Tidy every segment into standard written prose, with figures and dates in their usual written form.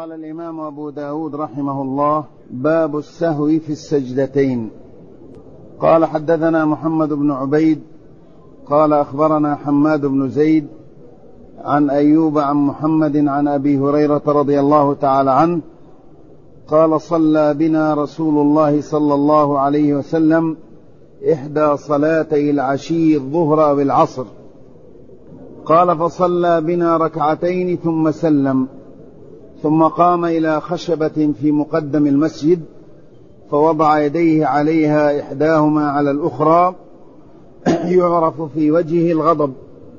قال الإمام أبو داود رحمه الله: باب السهو في السجدتين. قال: حدثنا محمد بن عبيد قال أخبرنا حماد بن زيد عن أيوب عن محمد عن أبي هريرة رضي الله تعالى عنه قال: صلى بنا رسول الله صلى الله عليه وسلم إحدى صلاتي العشي الظهر بالعصر. قال: فصلى بنا ركعتين ثم سلم، ثم قام إلى خشبة في مقدم المسجد فوضع يديه عليها إحداهما على الأخرى يعرف في وجهه الغضب،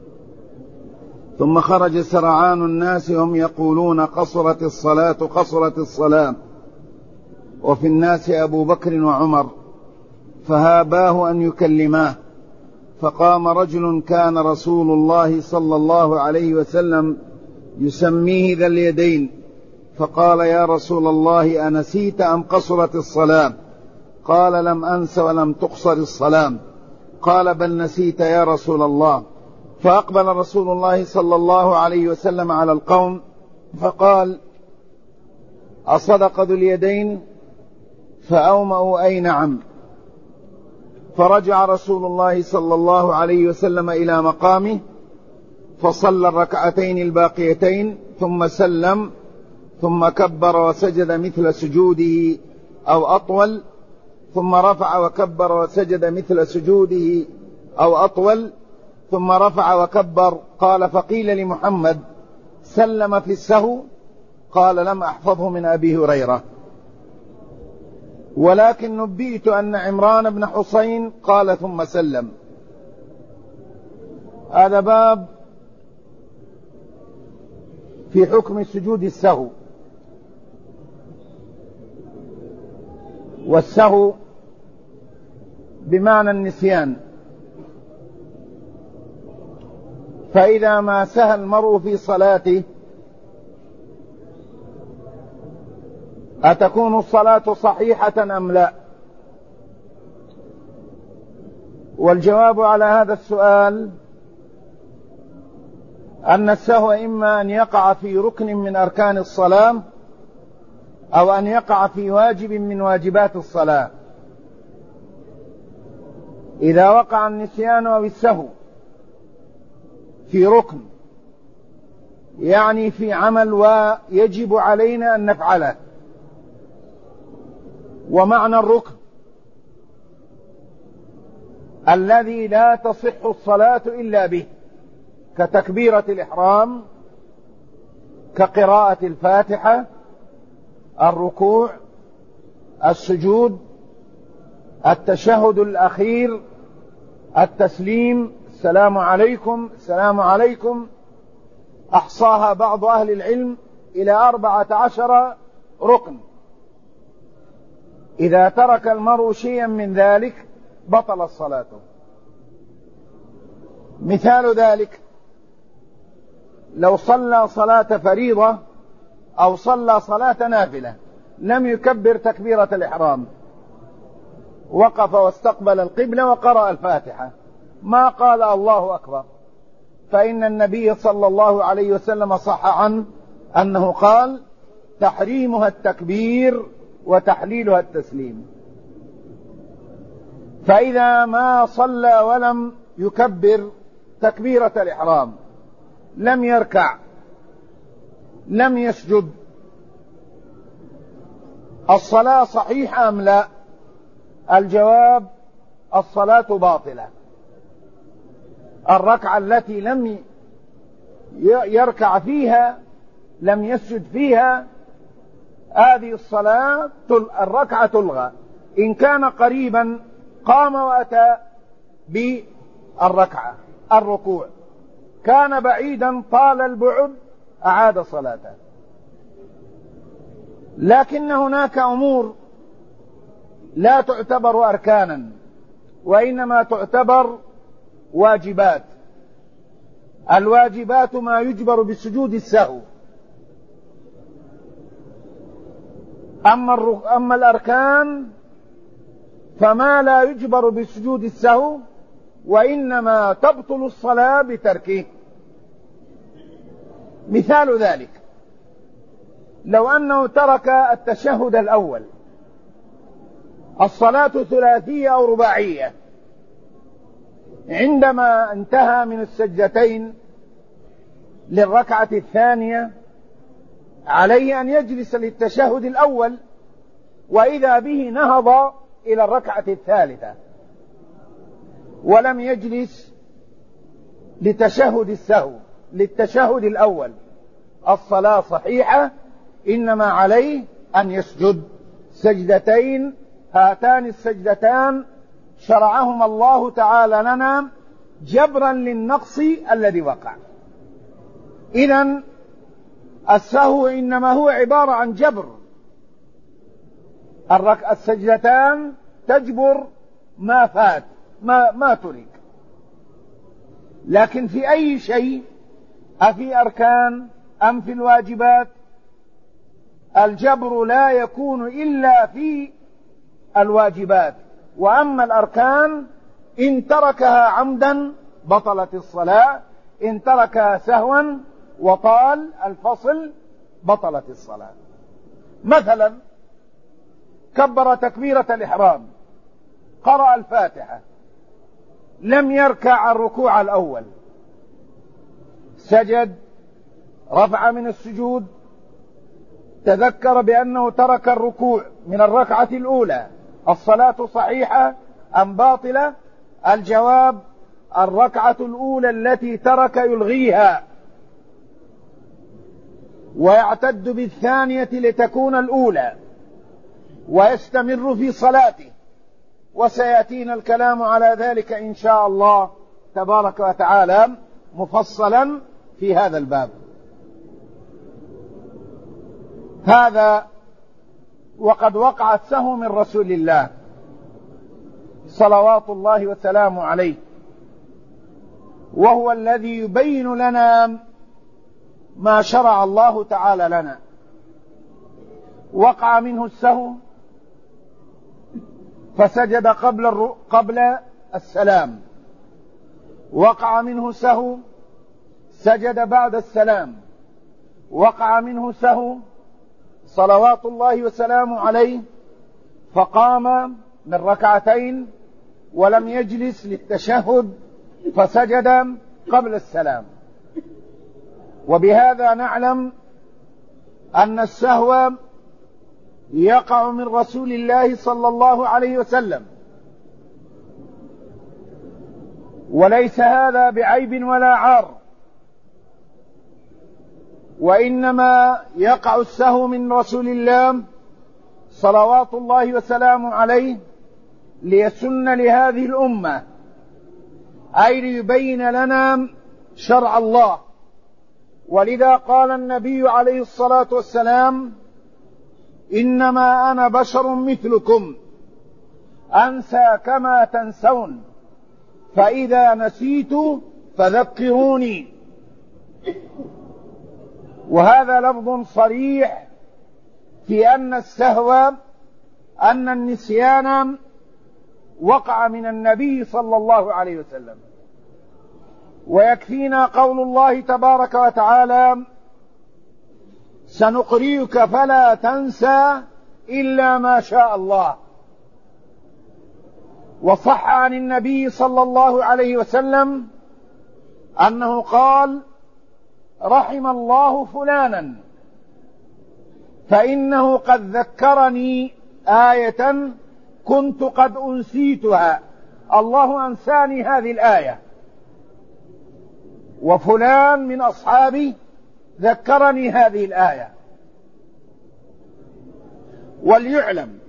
ثم خرج سرعان الناس هم يقولون: قصرت الصلاة قصرت الصلاة، وفي الناس أبو بكر وعمر، فهاباه أن يكلماه، فقام رجل كان رسول الله صلى الله عليه وسلم يسميه ذا اليدين، فقال: يا رسول الله، أنسيت أم قصرت الصلاة؟ قال: لم أنس ولم تقصر الصلاة. قال: بل نسيت يا رسول الله. فأقبل رسول الله صلى الله عليه وسلم على القوم فقال: أصدق ذو اليدين؟ فأومأوا: أي نعم. فرجع رسول الله صلى الله عليه وسلم إلى مقامه فصلى الركعتين الباقيتين ثم سلم، ثم كبر وسجد مثل سجوده أو أطول، ثم رفع وكبر وسجد مثل سجوده أو أطول، ثم رفع وكبر. قال: فقيل لمحمد: سلم في السهو؟ قال: لم أحفظه من أبي هريرة، ولكن نبئت أن عمران بن حسين قال ثم سلم. هذا باب في حكم سجود السهو. والسهو بمعنى النسيان، فإذا ما سهى المرء في صلاته أتكون الصلاة صحيحة أم لا؟ والجواب على هذا السؤال أن السهو إما أن يقع في ركن من أركان الصلاة أو أن يقع في واجب من واجبات الصلاة. إذا وقع النسيان أو السهو في ركن، يعني في عمل ويجب علينا أن نفعله، ومعنى الركن الذي لا تصح الصلاة إلا به، كتكبيرة الإحرام، كقراءة الفاتحة، الركوع، السجود، التشهد الأخير، التسليم، السلام عليكم السلام عليكم. أحصاها بعض أهل العلم إلى 14 ركن. إذا ترك المرء شيئا من ذلك بطل صلاته. مثال ذلك: لو صلى صلاة فريضة أو صلى صلاة نافلة لم يكبر تكبيرة الإحرام، وقف واستقبل القبلة وقرأ الفاتحة، ما قال الله أكبر، فإن النبي صلى الله عليه وسلم صح عنه أنه قال: تحريمها التكبير وتحليلها التسليم. فإذا ما صلى ولم يكبر تكبيرة الإحرام، لم يركع، لم يسجد، الصلاة صحيحة أم لا؟ الجواب: الصلاة باطلة. الركعة التي لم يركع فيها، لم يسجد فيها، هذه الصلاة الركعة تلغى. إن كان قريبا قام وأتى بالركعة الركوع، كان بعيدا طال البعد أعاد صلاته. لكن هناك أمور لا تعتبر أركانا، وإنما تعتبر واجبات. الواجبات ما يجبر بسجود السهو، أما الأركان فما لا يجبر بسجود السهو، وإنما تبطل الصلاة بتركه. مثال ذلك: لو أنه ترك التشهد الأول، الصلاة ثلاثية أو رباعية، عندما انتهى من السجدتين للركعة الثانية عليه أن يجلس للتشهد الأول، وإذا به نهض إلى الركعة الثالثة ولم يجلس لتشهد السهو للتشهد الأول، الصلاة صحيحة، إنما عليه أن يسجد سجدتين. هاتان السجدتان شرعهما الله تعالى لنا جبرا للنقص الذي وقع. إذن السهو إنما هو عبارة عن جبر، السجدتان تجبر ما فات ما ترك. لكن في أي شيء، أفي أركان أم في الواجبات، الجبر لا يكون إلا في الواجبات، وأما الأركان إن تركها عمدا بطلت الصلاة، إن تركها سهوا وطال الفصل بطلت الصلاة. مثلا كبر تكبيرة الإحرام، قرأ الفاتحة، لم يركع الركوع الأول، سجد، رفع من السجود، تذكر بأنه ترك الركوع من الركعة الأولى، الصلاة صحيحة أم باطلة؟ الجواب: الركعة الأولى التي ترك يلغيها ويعتد بالثانية لتكون الأولى ويستمر في صلاته، وسيأتينا الكلام على ذلك إن شاء الله تبارك وتعالى مفصلا في هذا الباب. هذا وقد وقع السهو من رسول الله صلوات الله وسلامه عليه، وهو الذي يبين لنا ما شرع الله تعالى لنا. وقع منه السهو فسجد قبل السلام، وقع منه سهو سجد بعد السلام، وقع منه سهو صلوات الله وسلامه عليه فقام من ركعتين ولم يجلس للتشهد فسجد قبل السلام. وبهذا نعلم أن السهو يقع من رسول الله صلى الله عليه وسلم، وليس هذا بعيب ولا عار، وإنما يقع السهو من رسول الله صلوات الله وسلامه عليه ليسن لهذه الأمة، أي ليبين لنا شرع الله. ولذا قال النبي عليه الصلاة والسلام: إنما أنا بشر مثلكم أنسى كما تنسون، فإذا نسيت فذكروني. وهذا لفظ صريح في أن السهو، أن النسيان وقع من النبي صلى الله عليه وسلم. ويكفينا قول الله تبارك وتعالى: سنقرئك فلا تنسى إلا ما شاء الله. وصح عن النبي صلى الله عليه وسلم أنه قال: رحم الله فلانا فإنه قد ذكرني آية كنت قد أنسيتها، الله أنساني هذه الآية، وفلان من أصحابي ذكرني هذه الآية. وليعلم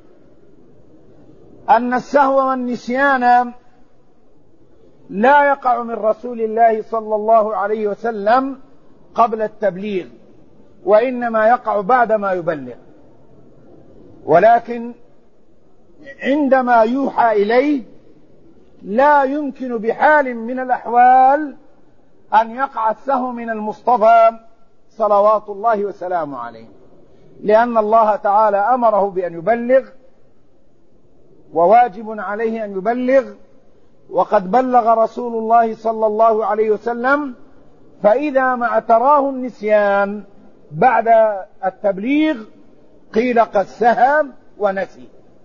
أن السهو والنسيان لا يقع من رسول الله صلى الله عليه وسلم قبل التبليغ، وإنما يقع بعدما يبلغ. ولكن عندما يوحى إليه لا يمكن بحال من الأحوال أن يقع السهو من المصطفى صلوات الله وسلامه عليه، لأن الله تعالى أمره بأن يبلغ، وواجب عليه أن يبلغ، وقد بلغ رسول الله صلى الله عليه وسلم. فإذا ما اعتراه النسيان بعد التبليغ قيل قد سهى ونسي.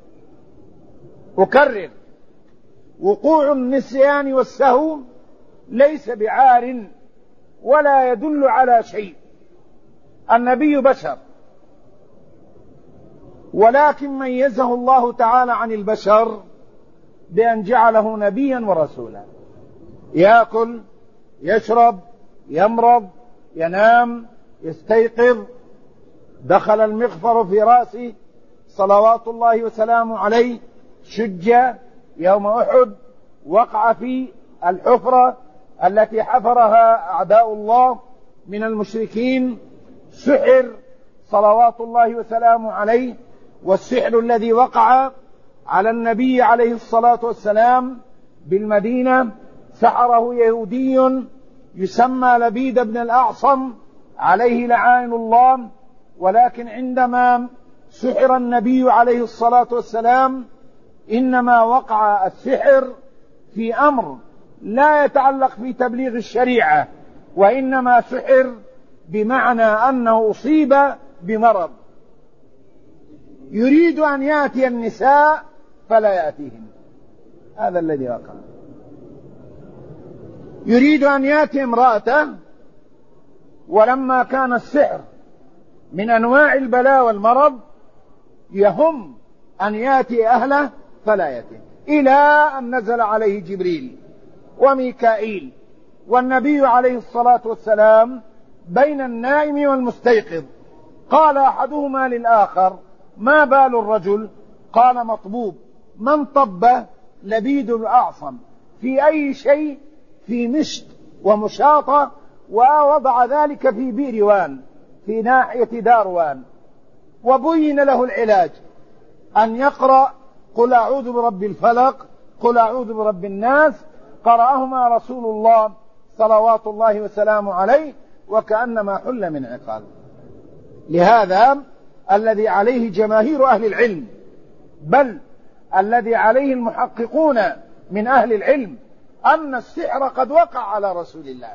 أكرر: وقوع النسيان والسهو ليس بعار ولا يدل على شيء. النبي بشر، ولكن ميزه الله تعالى عن البشر بأن جعله نبيا ورسولا. يأكل، يشرب، يمرض، ينام، يستيقظ. دخل المغفر في رأسه صلوات الله وسلامه عليه، شج يوم أحد، وقع في الحفرة التي حفرها أعداء الله من المشركين، سحر صلوات الله وسلامه عليه. والسحر الذي وقع على النبي عليه الصلاة والسلام بالمدينة سحره يهودي يسمى لبيد بن الأعصم عليه لعائن الله. ولكن عندما سحر النبي عليه الصلاة والسلام إنما وقع السحر في أمر لا يتعلق في تبليغ الشريعة، وإنما سحر بمعنى أنه أصيب بمرض يريد أن يأتي النساء فلا يأتيهن. هذا الذي وقع. يريد أن يأتي امرأته، ولما كان السحر من أنواع البلاء والمرض يهم أن يأتي أهله فلا يأتي، إلى أن نزل عليه جبريل وميكائيل والنبي عليه الصلاة والسلام بين النائم والمستيقظ. قال أحدهما للآخر: ما بال الرجل؟ قال: مطبوب. من طب؟ لبيد الأعصم. في أي شيء؟ في مشط ومشاطة، ووضع ذلك في بئر وان في ناحية داروان. وبين له العلاج أن يقرأ قل أعوذ برب الفلق، قل أعوذ برب الناس. قرأهما رسول الله صلوات الله وسلامه عليه وكأنما حل من عقال. لهذا الذي عليه جماهير أهل العلم، بل الذي عليه المحققون من أهل العلم، أن السحر قد وقع على رسول الله.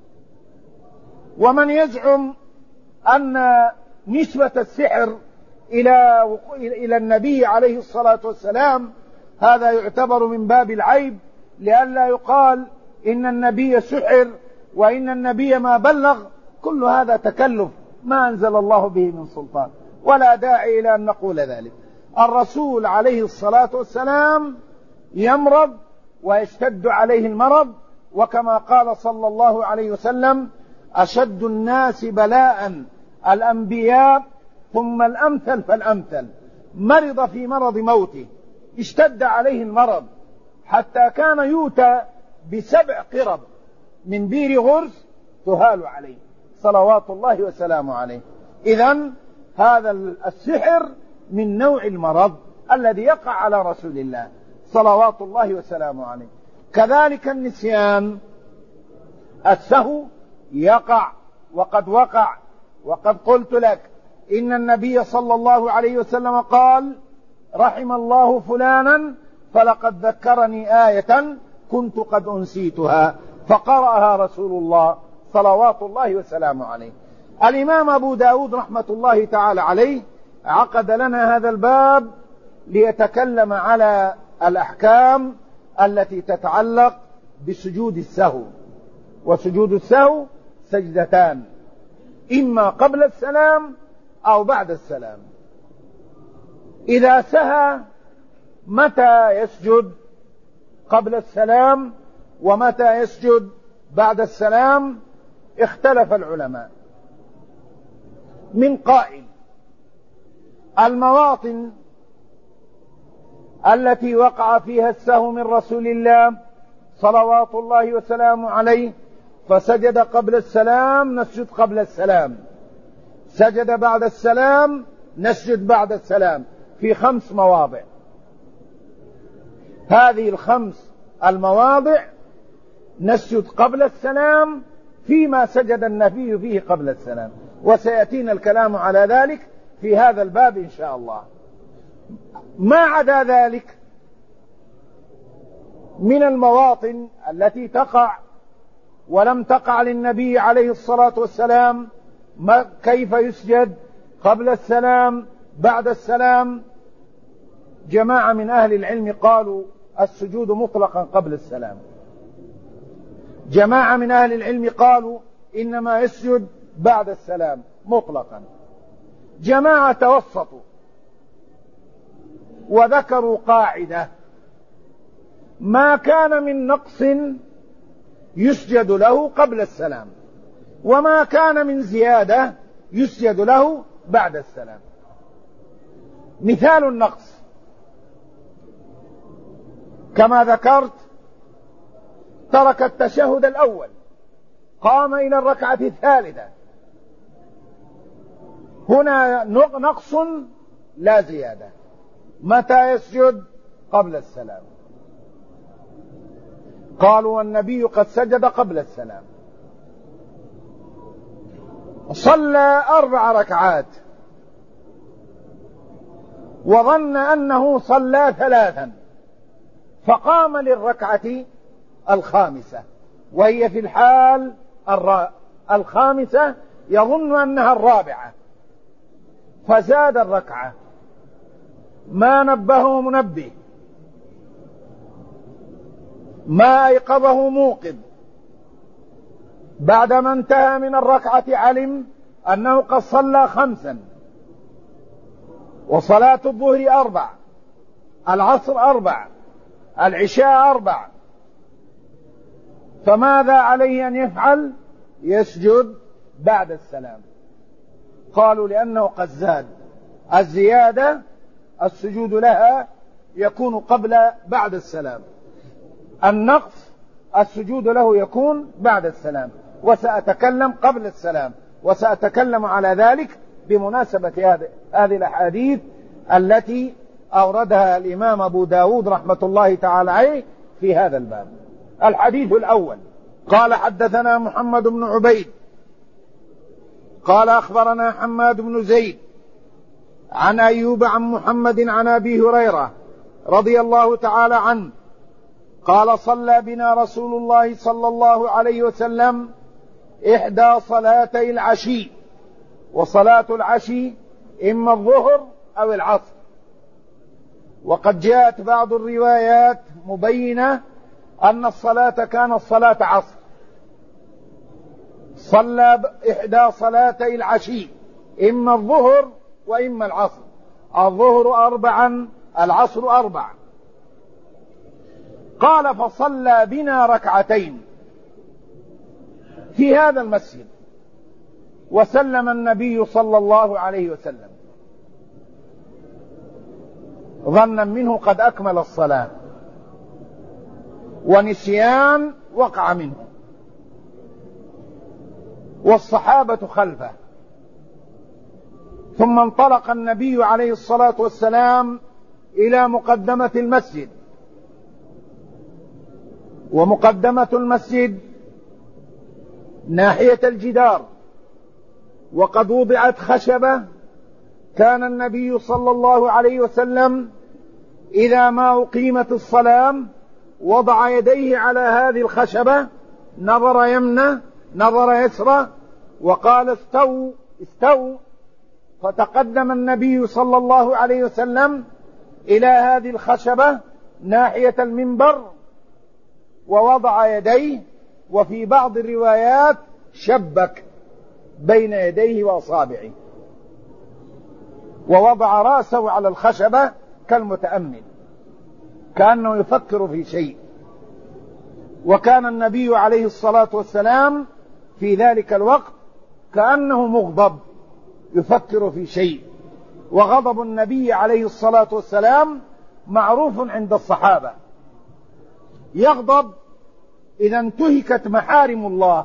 ومن يزعم أن نسبة السحر إلى النبي عليه الصلاة والسلام هذا يعتبر من باب العيب، لئلا يقال إن النبي سحر وإن النبي ما بلغ. كل هذا تكلف ما أنزل الله به من سلطان، ولا داعي إلى أن نقول ذلك. الرسول عليه الصلاة والسلام يمرض ويشتد عليه المرض، وكما قال صلى الله عليه وسلم: أشد الناس بلاء الأنبياء ثم الأمثل فالأمثل. مرض في مرض موته، اشتد عليه المرض حتى كان يؤتى ب7 قرب من بير غرس تهال عليه صلوات الله وسلامه عليه. إذن هذا السحر من نوع المرض الذي يقع على رسول الله صلوات الله وسلامه عليه. كذلك النسيان، السهو يقع وقد وقع. وقد قلت لك إن النبي صلى الله عليه وسلم قال: رحم الله فلانا فلقد ذكرني آية كنت قد أنسيتها، فقرأها رسول الله صلوات الله وسلامه عليه. الإمام أبو داود رحمة الله تعالى عليه عقد لنا هذا الباب ليتكلم على الأحكام التي تتعلق بسجود السهو. وسجود السهو سجدتان، إما قبل السلام أو بعد السلام. إذا سهى متى يسجد قبل السلام ومتى يسجد بعد السلام؟ اختلف العلماء. من قائل: المواطن التي وقع فيها السهو من رسول الله صلوات الله وسلامه عليه فسجد قبل السلام نسجد قبل السلام، سجد بعد السلام نسجد بعد السلام، في 5 مواضع. هذه ال5 المواضع نسجد قبل السلام فيما سجد النبي فيه قبل السلام، وسيأتينا الكلام على ذلك في هذا الباب إن شاء الله. ما عدا ذلك من المواطن التي تقع ولم تقع للنبي عليه الصلاة والسلام كيف يسجد قبل السلام بعد السلام؟ جماعة من أهل العلم قالوا السجود مطلقا قبل السلام، جماعة من أهل العلم قالوا إنما يسجد بعد السلام مطلقا، جماعة توسطوا وذكروا قاعدة: ما كان من نقص يسجد له قبل السلام، وما كان من زيادة يسجد له بعد السلام. مثال النقص كما ذكرت: ترك التشهد الأول، قام إلى الركعة الثالثة، هنا نقص لا زيادة. متى يسجد؟ قبل السلام. قالوا والنبي قد سجد قبل السلام. صلى 4 ركعات وظن أنه صلى 3، فقام للركعة الخامسة وهي في الحال الخامسة، يظن أنها الرابعة، فزاد الركعة، ما نبهه منبه، ما أيقظه موقظ، بعدما انتهى من الركعة علم أنه قد صلى 5، وصلاة الظهر 4، العصر 4، العشاء 4، فماذا عليه أن يفعل؟ يسجد بعد السلام. قالوا لأنه قد زاد، الزيادة السجود لها يكون بعد السلام، النقص السجود له يكون بعد السلام، وسأتكلم قبل السلام، وسأتكلم على ذلك بمناسبة هذه الأحاديث التي أوردها الإمام أبو داود رحمة الله تعالى عليه في هذا الباب. الحديث الأول: قال حدثنا محمد بن عبيد قال أخبرنا حماد بن زيد عن أيوب عن محمد عن أبي هريرة رضي الله تعالى عنه قال: صلى بنا رسول الله صلى الله عليه وسلم 1 صلاتي العشي، وصلاة العشي إما الظهر أو العصر، وقد جاءت بعض الروايات مبينة أن الصلاة كانت صلاة عصر. صلى 1 صلاتي العشي، إما الظهر وإما العصر، الظهر 4 العصر 4. قال: فصلى بنا 2 ركعتين في هذا المسجد، وسلم النبي صلى الله عليه وسلم ظنا منه قد أكمل الصلاة، ونسيان وقع منه، والصحابة خلفه. ثم انطلق النبي عليه الصلاة والسلام إلى مقدمة المسجد، ومقدمة المسجد ناحية الجدار، وقد وضعت خشبة. كان النبي صلى الله عليه وسلم إذا ما أقيمت الصلاة وضع يديه على هذه الخشبة، نظر يمنى نظر يسرى وقال: استووا استووا. فتقدم النبي صلى الله عليه وسلم إلى هذه الخشبة ناحية المنبر ووضع يديه، وفي بعض الروايات شبك بين يديه وأصابعه، ووضع رأسه على الخشبة كالمتأمل كأنه يفكر في شيء. وكان النبي عليه الصلاة والسلام في ذلك الوقت كأنه مغضب يفكر في شيء، وغضب النبي عليه الصلاة والسلام معروف عند الصحابة، يغضب إذا انتهكت محارم الله،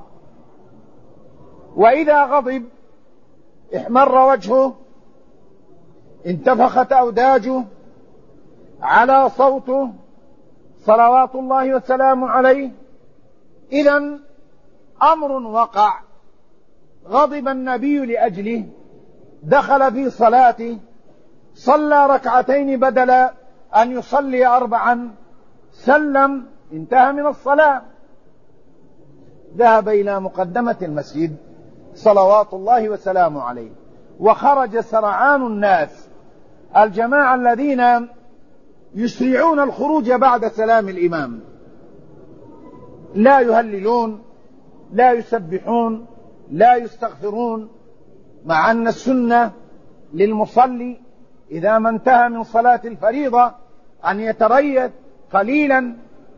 وإذا غضب احمر وجهه، انتفخت أوداجه، على صوته صلوات الله وسلامه عليه. إذن أمر وقع غضب النبي لأجله، دخل في صلاته، صلى 2 ركعتين بدل أن يصلي 4، سلم، انتهى من الصلاة، ذهب إلى مقدمة المسجد صلوات الله وسلامه عليه. وخرج سرعان الناس، الجماعة الذين يسرعون الخروج بعد سلام الإمام، لا يهللون، لا يسبحون، لا يستغفرون، مع أن السنة للمصلي إذا ما انتهى من صلاة الفريضة أن يتريث قليلا،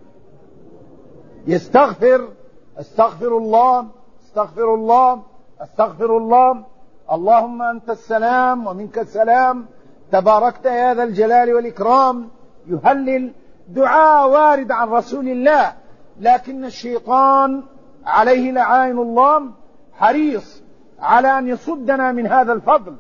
يستغفر: استغفر الله، استغفر الله، استغفر الله، اللهم أنت السلام ومنك السلام، تباركت يا ذا الجلال والإكرام. يهلل دعاء وارد عن رسول الله، لكن الشيطان عليه لعائن الله حريص على أن يصدنا من هذا الفضل.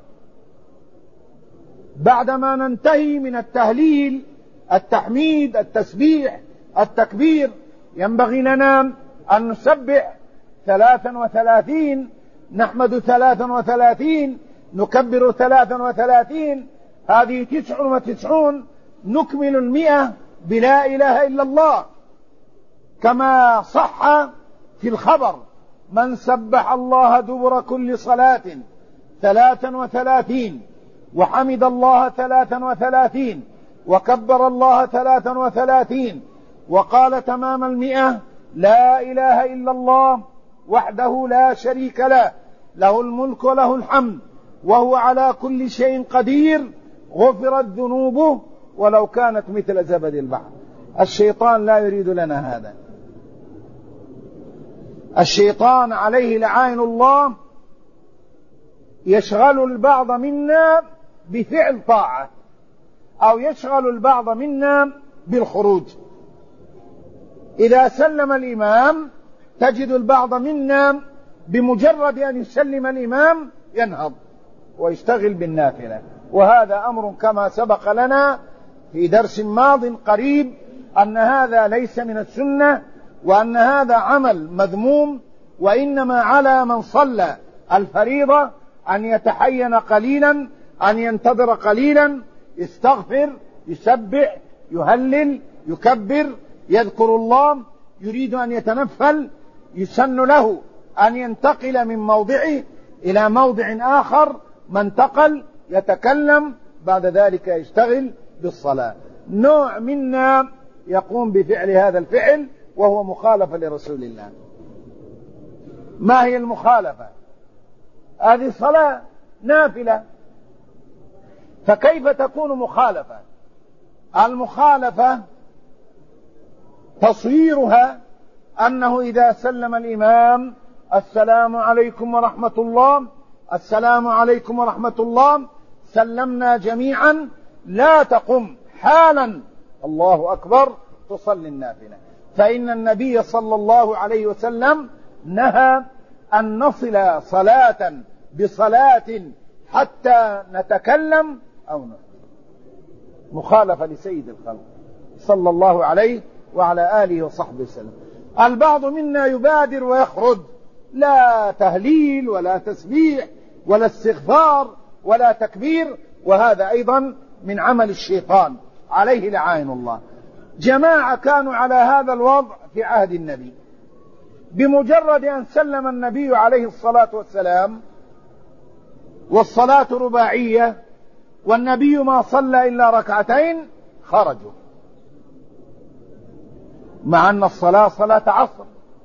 بعدما ننتهي من التهليل، التحميد، التسبيح، التكبير، ينبغي لنا أن نسبح 33، نحمد 33، نكبر 33، هذه 99، نكمل 100 بلا إله إلا الله، كما صح في الخبر: من سبح الله دبر كل صلاة 33 وحمد الله 33 وكبر الله 33 وقال تمام 100: لا إله إلا الله وحده لا شريك له، له الملك وله الحمد وهو على كل شيء قدير، غفرت ذنوبه ولو كانت مثل زبد البحر. الشيطان لا يريد لنا هذا. الشيطان عليه لعائن الله يشغل البعض منا بفعل طاعة، أو يشغل البعض منا بالخروج. إذا سلم الإمام تجد البعض منا بمجرد أن يسلم الإمام ينهض ويشتغل بالنافلة، وهذا أمر كما سبق لنا في درس ماض قريب أن هذا ليس من السنة، وأن هذا عمل مذموم، وإنما على من صلى الفريضة أن يتحين قليلا، أن ينتظر قليلا، يستغفر، يسبح، يهلل، يكبر، يذكر الله، يريد أن يتنفل، يسن له أن ينتقل من موضعه إلى موضع آخر، ما انتقل يتكلم، بعد ذلك يشتغل بالصلاة. نوع منا يقوم بفعل هذا الفعل وهو مخالفة لرسول الله. ما هي المخالفة؟ هذه صلاة نافلة، فكيف تكون مخالفة؟ المخالفة تصويرها أنه إذا سلم الإمام: السلام عليكم ورحمة الله، السلام عليكم ورحمة الله، سلمنا جميعا، لا تقم حالا الله أكبر تصلي النافلة. فإن النبي صلى الله عليه وسلم نهى أن نصل صلاة بصلاة حتى نتكلم أو نحن، مخالفة لسيد الخلق صلى الله عليه وعلى آله وصحبه وسلم. البعض منا يبادر ويخرج، لا تهليل ولا تسبيح ولا استغفار ولا تكبير، وهذا أيضا من عمل الشيطان عليه لعائن الله. جماعة كانوا على هذا الوضع في عهد النبي، بمجرد أن سلم النبي عليه الصلاة والسلام والصلاة رباعية والنبي ما صلى إلا ركعتين خرجوا، مع أن الصلاة صلاة عصر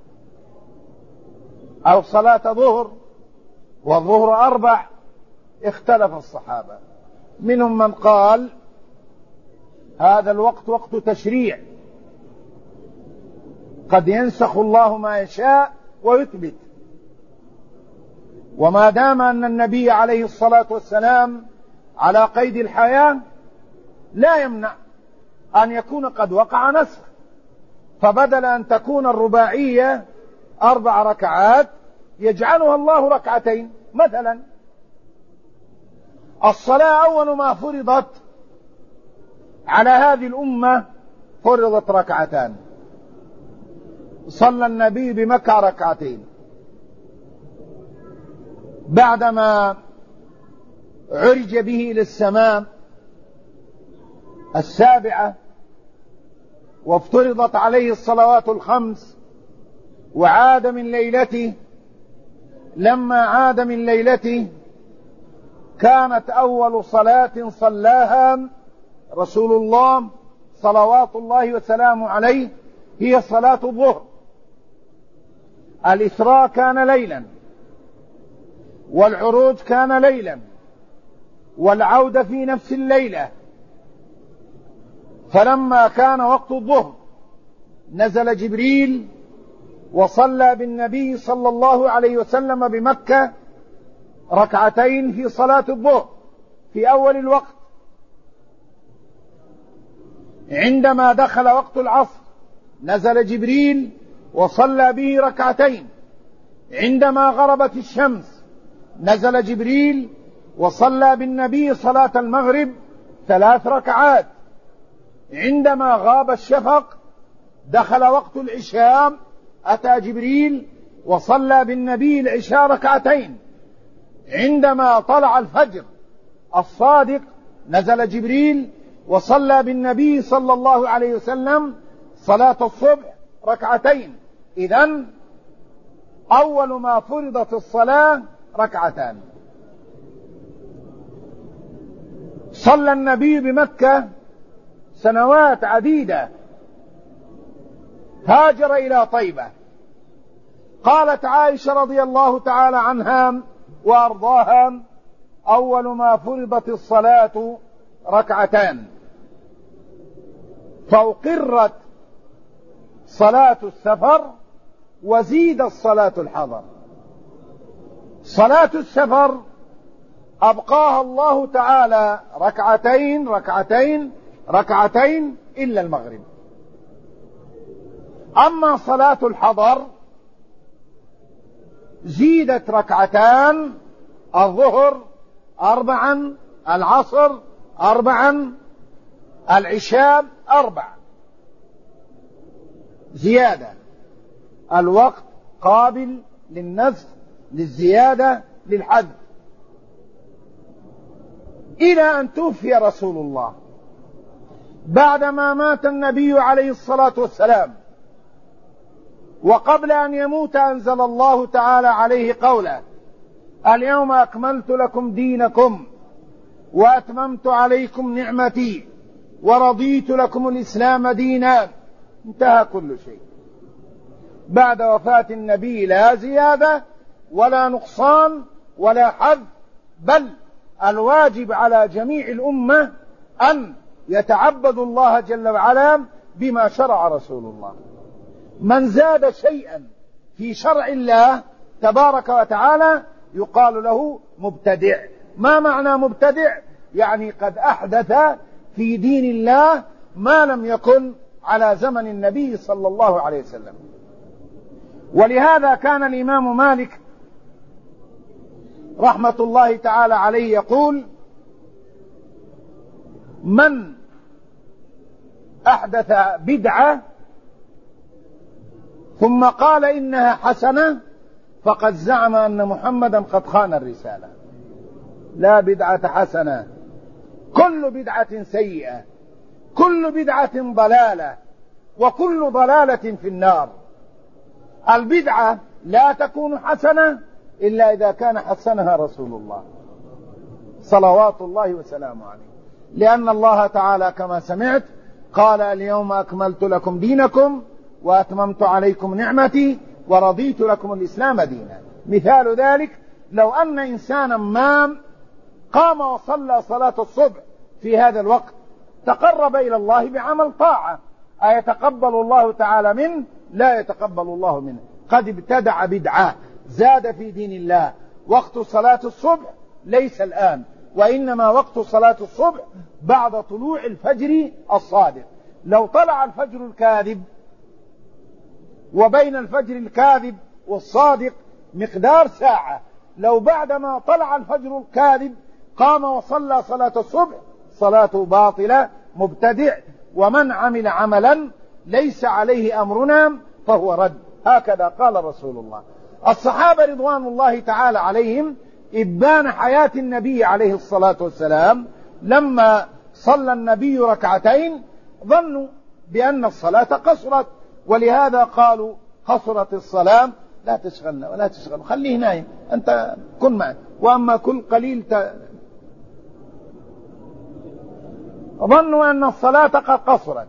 أو صلاة ظهر، والظهر 4. اختلف الصحابة، منهم من قال هذا الوقت وقت تشريع، قد ينسخ الله ما يشاء ويثبت، وما دام أن النبي عليه الصلاة والسلام على قيد الحياة لا يمنع أن يكون قد وقع نسخ، فبدل أن تكون الرباعية 4 ركعات يجعلها الله ركعتين مثلا. الصلاة أول ما فرضت على هذه الأمة فرضت 2 ركعات، صلى النبي بمكة 2 ركعات، بعدما عرج به إلى السماء 7 وافترضت عليه الصلوات 5 وعاد من ليلته لما عاد من ليلته كانت أول صلاة صلاها رسول الله صلوات الله وسلامه عليه هي صلاة الظهر. الإسراء كان ليلا، والعروج كان ليلا، والعودة في نفس الليلة. فلما كان وقت الظهر نزل جبريل وصلى بالنبي صلى الله عليه وسلم بمكة ركعتين في صلاة الظهر في أول الوقت. عندما دخل وقت العصر نزل جبريل وصلى به ركعتين. عندما غربت الشمس نزل جبريل وصلى بالنبي صلاة المغرب 3 ركعات. عندما غاب الشفق دخل وقت العشاء أتى جبريل وصلى بالنبي العشاء ركعتين. عندما طلع الفجر الصادق نزل جبريل وصلى بالنبي صلى الله عليه وسلم صلاة الصبح ركعتين. إذن أول ما فرضت الصلاة ركعتان. صلى النبي بمكة سنوات عديدة، هاجر إلى طيبة. قالت عائشة رضي الله تعالى عنها وأرضاها: أول ما فرضت الصلاة ركعتان، فأقرت صلاة السفر وزيد الصلاة الحضر. صلاة السفر أبقاها الله تعالى ركعتين ركعتين ركعتين إلا المغرب. أما صلاة الحضر زيدت ركعتان، الظهر 4، العصر 4، العشاء 4. زيادة، الوقت قابل للنسخ، للزيادة، للحد، إلى أن توفي رسول الله. بعدما مات النبي عليه الصلاة والسلام وقبل أن يموت أنزل الله تعالى عليه قوله: اليوم أكملت لكم دينكم وأتممت عليكم نعمتي ورضيت لكم الإسلام دينا. انتهى كل شيء. بعد وفاة النبي لا زيادة ولا نقصان ولا حذف، بل الواجب على جميع الأمة أن يتعبدوا الله جل وعلا بما شرع رسول الله. من زاد شيئا في شرع الله تبارك وتعالى يقال له مبتدع. ما معنى مبتدع؟ يعني قد أحدث في دين الله ما لم يكن على زمن النبي صلى الله عليه وسلم. ولهذا كان الإمام مالك رحمة الله تعالى عليه يقول: من أحدث بدعة ثم قال إنها حسنة فقد زعم أن محمدا قد خان الرسالة. لا بدعة حسنة، كل بدعة سيئة، كل بدعة ضلالة، وكل ضلالة في النار. البدعة لا تكون حسنة إلا إذا كان حسنها رسول الله صلوات الله وسلامه عليه، لأن الله تعالى كما سمعت قال: اليوم أكملت لكم دينكم وأتممت عليكم نعمتي ورضيت لكم الإسلام دينا. مثال ذلك: لو أن إنسانا ما قام وصلى صلاة الصبح في هذا الوقت تقرب إلى الله بعمل طاعة، أيتقبل الله تعالى منه؟ لا يتقبل الله منه. قد ابتدع بدعة، زاد في دين الله. وقت صلاة الصبح ليس الآن، وإنما وقت صلاة الصبح بعد طلوع الفجر الصادق. لو طلع الفجر الكاذب وبين الفجر الكاذب والصادق مقدار ساعة، لو بعدما طلع الفجر الكاذب قام وصلى صلاة الصبح صلاته باطلة، مبتدع. ومن عمل عملا ليس عليه أمرنا فهو رد. هكذا قال رسول الله. الصحابة رضوان الله تعالى عليهم إبان حياة النبي عليه الصلاة والسلام لما صلى النبي ركعتين ظنوا بأن الصلاة قصرت، ولهذا قالوا قصرت الصلاة لا تشغلنا ولا تشغل، خليه نايم، أنت كن معي، وأما كل قليل ظنوا أن الصلاة قد قصرت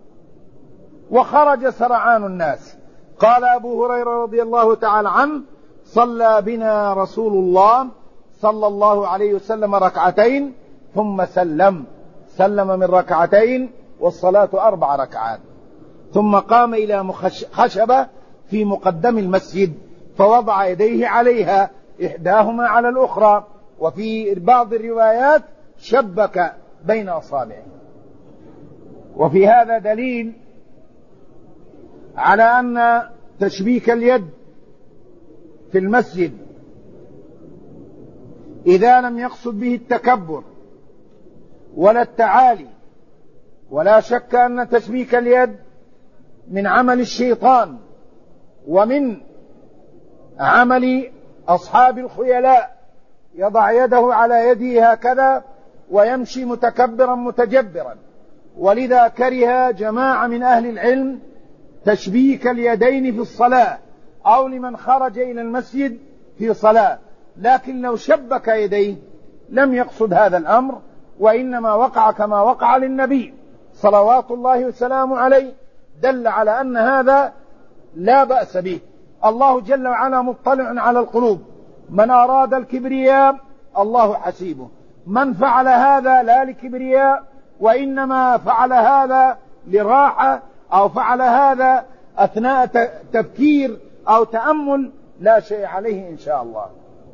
وخرج سرعان الناس. قال أبو هريرة رضي الله تعالى عنه: صلى بنا رسول الله صلى الله عليه وسلم ركعتين ثم سلم من ركعتين والصلاة 4 ركعات، ثم قام إلى خشبة في مقدم المسجد فوضع يديه عليها إحداهما على الأخرى، وفي بعض الروايات شبك بين أصابعه. وفي هذا دليل على أن تشبيك اليد في المسجد إذا لم يقصد به التكبر ولا التعالي، ولا شك أن تشبيك اليد من عمل الشيطان ومن عمل أصحاب الخيلاء، يضع يده على يده هكذا ويمشي متكبرا متجبرا. ولذا كره جماعة من أهل العلم تشبيك اليدين في الصلاة أو لمن خرج إلى المسجد في صلاة، لكن لو شبك يديه لم يقصد هذا الأمر، وإنما وقع كما وقع للنبي صلوات الله وسلامه عليه، دل على أن هذا لا بأس به. الله جل وعلا مطلع على القلوب، من أراد الكبرياء الله حسيبه، من فعل هذا لا لكبرياء وإنما فعل هذا لراحة، أو فعل هذا أثناء تفكير أو تأمل، لا شيء عليه إن شاء الله.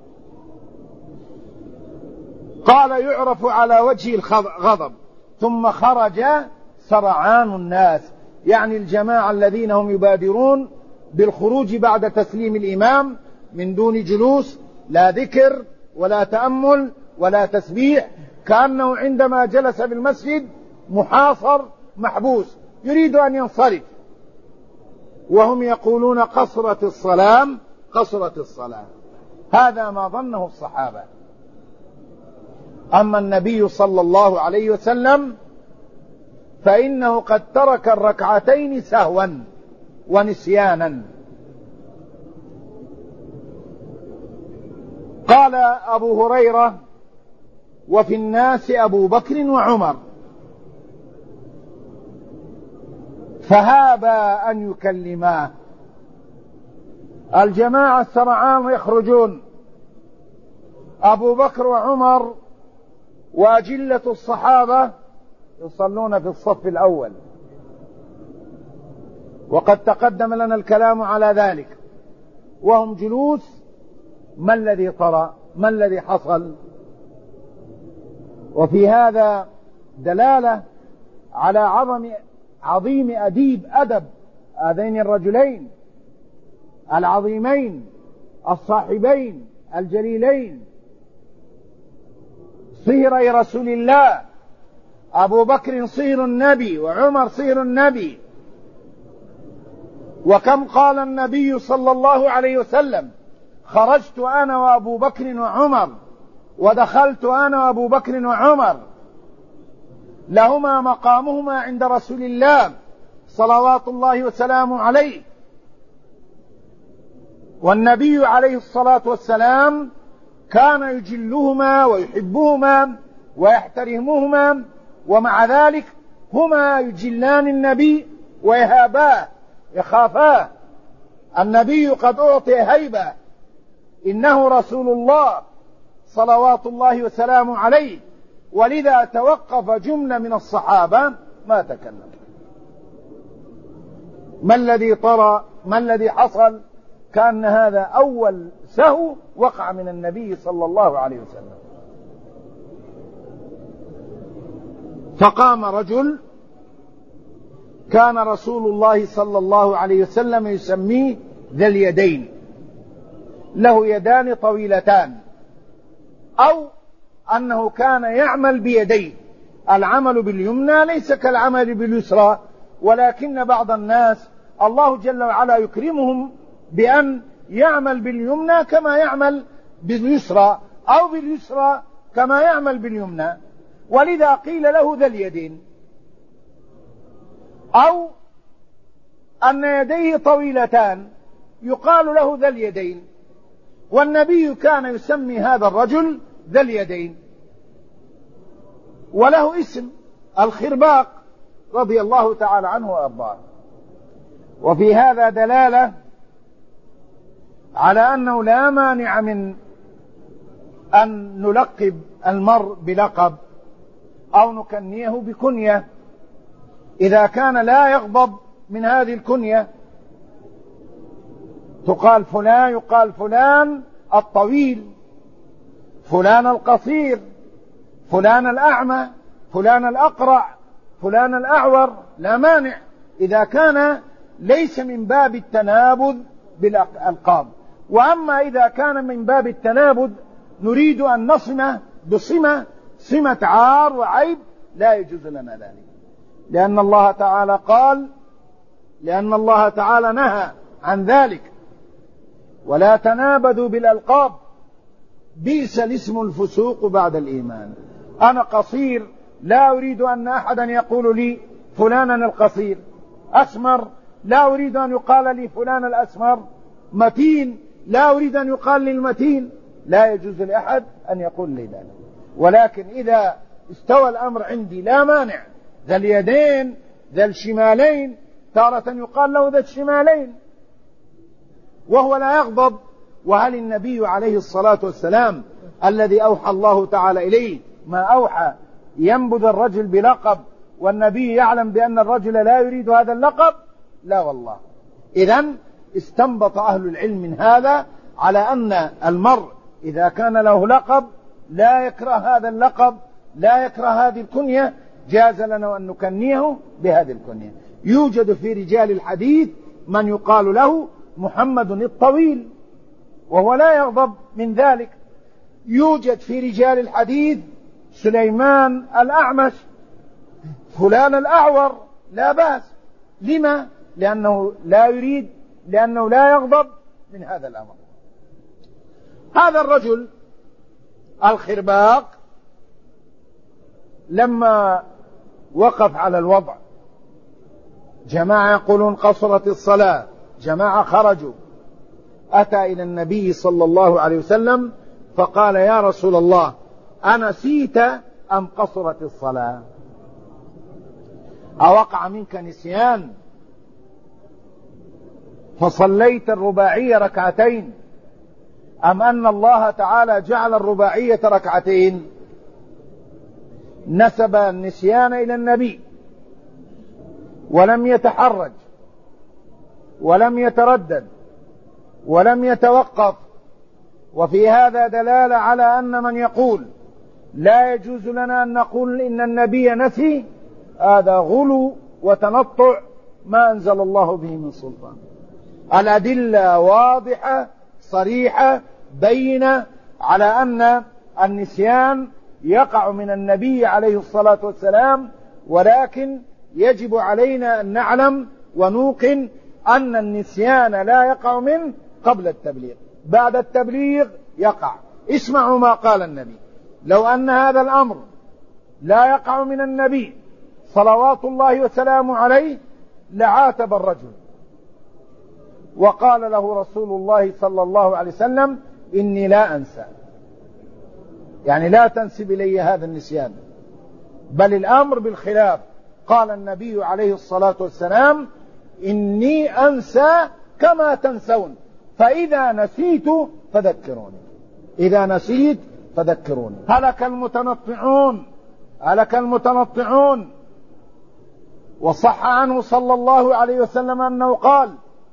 قال: يعرف على وجه الغضب. ثم خرج سرعان الناس، يعني الجماعة الذين هم يبادرون بالخروج بعد تسليم الإمام من دون جلوس، لا ذكر ولا تأمل ولا تسبيح، كأنه عندما جلس بالمسجد محاصر محبوس يريد أن ينصرف، وهم يقولون قصرت الصلاة. هذا ما ظنه الصحابة. أما النبي صلى الله عليه وسلم فإنه قد ترك الركعتين سهوا ونسيانا. قال أبو هريرة: وفي الناس أبو بكر وعمر فهابا أن يكلماه. الجماعة السرعان يخرجون، أبو بكر وعمر وأجلة الصحابة يصلون في الصف الأول، وقد تقدم لنا الكلام على ذلك، وهم جلوس. ما الذي طرأ؟ ما الذي حصل؟ وفي هذا دلالة على عظيم أدب هذين الرجلين العظيمين الصاحبين الجليلين، صهري رسول الله، أبو بكر صهر النبي وعمر صهر النبي. وكم قال النبي صلى الله عليه وسلم: خرجت أنا وأبو بكر وعمر، ودخلت أنا وأبو بكر وعمر، لهما مقامهما عند رسول الله صلوات الله وسلامه عليه. والنبي عليه الصلاة والسلام كان يجلهما ويحبهما ويحترمهما، ومع ذلك هما يجلان النبي ويهاباه يخافاه. النبي قد أعطي هيبة، إنه رسول الله صلوات الله وسلامه عليه، ولذا توقف جملة من الصحابة ما تكلم. ما الذي طرأ؟ ما الذي حصل؟ كأن هذا أول سهو وقع من النبي صلى الله عليه وسلم. فقام رجل كان رسول الله صلى الله عليه وسلم يسميه ذا اليدين، له يدان طويلتان، أو أنه كان يعمل بيديه. العمل باليمنى ليس كالعمل باليسرى، ولكن بعض الناس الله جل وعلا يكرمهم بأن يعمل باليمنى كما يعمل باليسرى، أو باليسرى كما يعمل باليمنى، ولذا قيل له ذا اليدين. أو أن يديه طويلتان يقال له ذا اليدين، والنبي كان يسمي هذا الرجل ذا اليدين، وله اسم الخرباق رضي الله تعالى عنه وأرضاه. وفي هذا دلالة على أنه لا مانع من أن نلقب المرء بلقب أو نكنيه بكنية إذا كان لا يغضب من هذه الكنية. يقال فلان الطويل، فلان القصير، فلان الأعمى، فلان الأقرع، فلان الأعور، لا مانع إذا كان ليس من باب التنابذ بالألقاب. وأما إذا كان من باب التنابذ نريد أن نصمه سمة عار وعيب، لا يجوز لنا ذلك، لأن الله تعالى نهى عن ذلك: ولا تنابذوا بالألقاب بئس الاسم الفسوق بعد الإيمان. أنا قصير، لا أريد أن أحدا يقول لي فلانا القصير. أسمر، لا أريد أن يقال لي فلان الأسمر. متين، لا أريد أن يقال لي المتين. لا يجوز لأحد أن يقول لي ذلك. ولكن إذا استوى الأمر عندي لا مانع، ذا اليدين، ذا الشمالين، تارة يقال له ذا الشمالين وهو لا يغضب. وهل النبي عليه الصلاة والسلام الذي أوحى الله تعالى إليه ما أوحى ينبذ الرجل بلقب والنبي يعلم بأن الرجل لا يريد هذا اللقب؟ لا والله. إذن استنبط أهل العلم من هذا على أن المرء إذا كان له لقب لا يكره هذا اللقب، لا يكره هذه الكنية، جاز لنا أن نكنيه بهذه الكنية. يوجد في رجال الحديث من يقال له محمد الطويل وهو لا يغضب من ذلك. يوجد في رجال الحديث سليمان الأعمش، فلان الأعور، لا بأس. لما؟ لأنه لا يريد، لأنه لا يغضب من هذا الأمر. هذا الرجل الخرباق لما وقف على الوضع، جماعة يقولون قصرت الصلاة، جماعة خرجوا، أتى إلى النبي صلى الله عليه وسلم فقال: يا رسول الله، أنسيت أم قصرت الصلاة؟ أوقع منك نسيان فصليت الرباعية ركعتين، أم أن الله تعالى جعل الرباعية ركعتين؟ نسب النسيان إلى النبي ولم يتحرج ولم يتردد ولم يتوقف. وفي هذا دلالة على أن من يقول لا يجوز لنا أن نقول إن النبي نسي، هذا غلو وتنطع ما أنزل الله به من سلطان. الأدلة واضحة صريحة بينة على أن النسيان يقع من النبي عليه الصلاة والسلام، ولكن يجب علينا أن نعلم ونوقن أن النسيان لا يقع منه قبل التبليغ، بعد التبليغ يقع. اسمعوا ما قال النبي: لو أن هذا الأمر لا يقع من النبي صلوات الله وسلامه عليه لعاتب الرجل، وقال له رسول الله صلى الله عليه وسلم: إني لا أنسى، يعني لا تنسب إلي هذا النسيان، بل الأمر بالخلاف. قال النبي عليه الصلاة والسلام: إني أنسى كما تنسون، فإذا نسيت فذكروني، إذا نسيت فذكروني. هلك المتنطعون، هلك المتنطعون. وصح عنه صلى الله عليه وسلم أنه قال: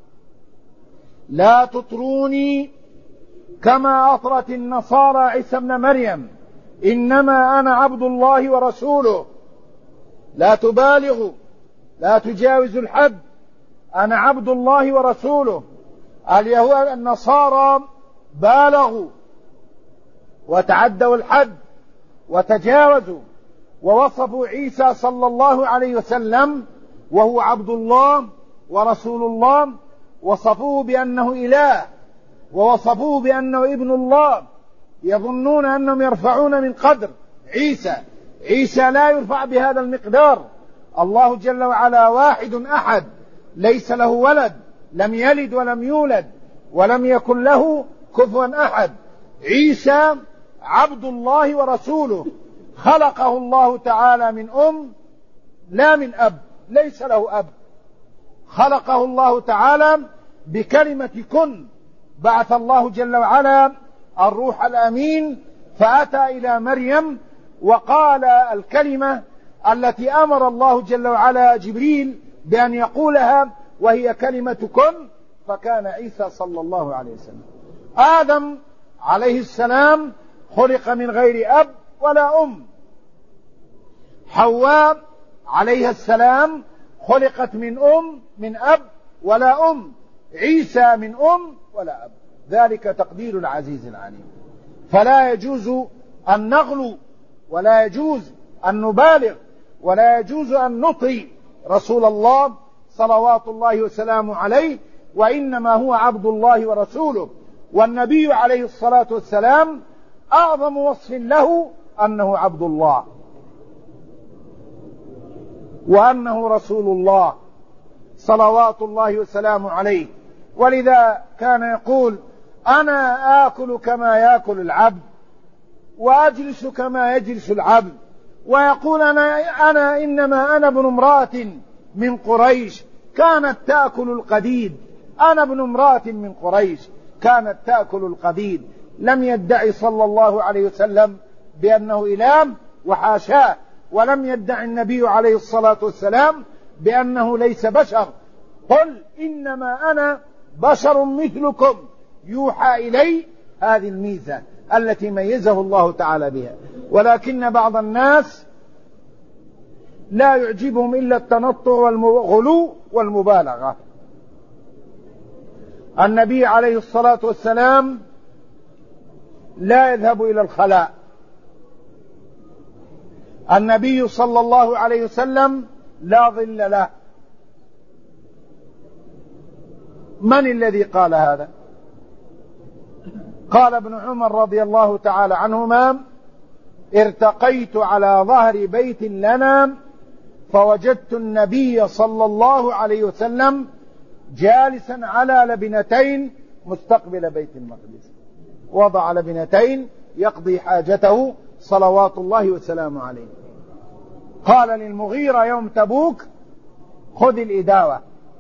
لا تطروني كما أطرت النصارى عيسى ابن مريم، إنما أنا عبد الله ورسوله. لا تبالغوا، لا تجاوزوا الحد، أنا عبد الله ورسوله. اليهود النصارى بالغوا وتعدوا الحد وتجاوزوا، ووصفوا عيسى صلى الله عليه وسلم وهو عبد الله ورسول الله، وصفوه بأنه إله، ووصفوه بأنه ابن الله. يظنون أنهم يرفعون من قدر عيسى. عيسى لا يرفع بهذا المقدار. الله جل وعلا واحد أحد، ليس له ولد، لم يلد ولم يولد، ولم يكن له كفوا أحد. عيسى عبد الله ورسوله، خلقه الله تعالى من لا من أب، ليس له أب، خلقه الله تعالى بكلمة كن. بعث الله جل وعلا الروح الأمين فأتى إلى مريم وقال الكلمة التي أمر الله جل وعلا جبريل بأن يقولها، وهي كلمة كن، فكان عيسى صلى الله عليه وسلم. آدم عليه السلام خلق من غير أب ولا أم. حواء عليها السلام خلقت من أب ولا أم. عيسى من أم ولا أب. ذلك تقدير العزيز العليم. فلا يجوز أن نغلو، ولا يجوز أن نبالغ، ولا يجوز أن نطي رسول الله صلوات الله وسلامه عليه، وإنما هو عبد الله ورسوله. والنبي عليه الصلاة والسلام أعظم وصف له أنه عبد الله وأنه رسول الله صلوات الله وسلامه عليه. ولذا كان يقول: أنا آكل كما يأكل العبد، وأجلس كما يجلس العبد. ويقول: أنا إنما أنا ابن امرأة من قريش كانت تأكل القديد. أنا ابن امرأة من قريش كانت تأكل القديد. لم يدعي صلى الله عليه وسلم بأنه إله، وحاشاه. ولم يدعي النبي عليه الصلاة والسلام بأنه ليس بشر. قل إنما أنا بشر مثلكم يوحى إلي. هذه الميزة التي ميزه الله تعالى بها. ولكن بعض الناس لا يعجبهم إلا التنطع والغلو والمبالغة. النبي عليه الصلاة والسلام لا يذهب إلى الخلاء. النبي صلى الله عليه وسلم لا ظل له. من الذي قال هذا؟ قال ابن عمر رضي الله تعالى عنهما: ارتقيت على ظهر بيت لنا فوجدت النبي صلى الله عليه وسلم جالسا على لبنتين مستقبل بيت المقدس، وضع لبنتين يقضي حاجته صلوات الله وسلامه عليه. قال للمغيرة يوم تبوك: خذ الإداوة.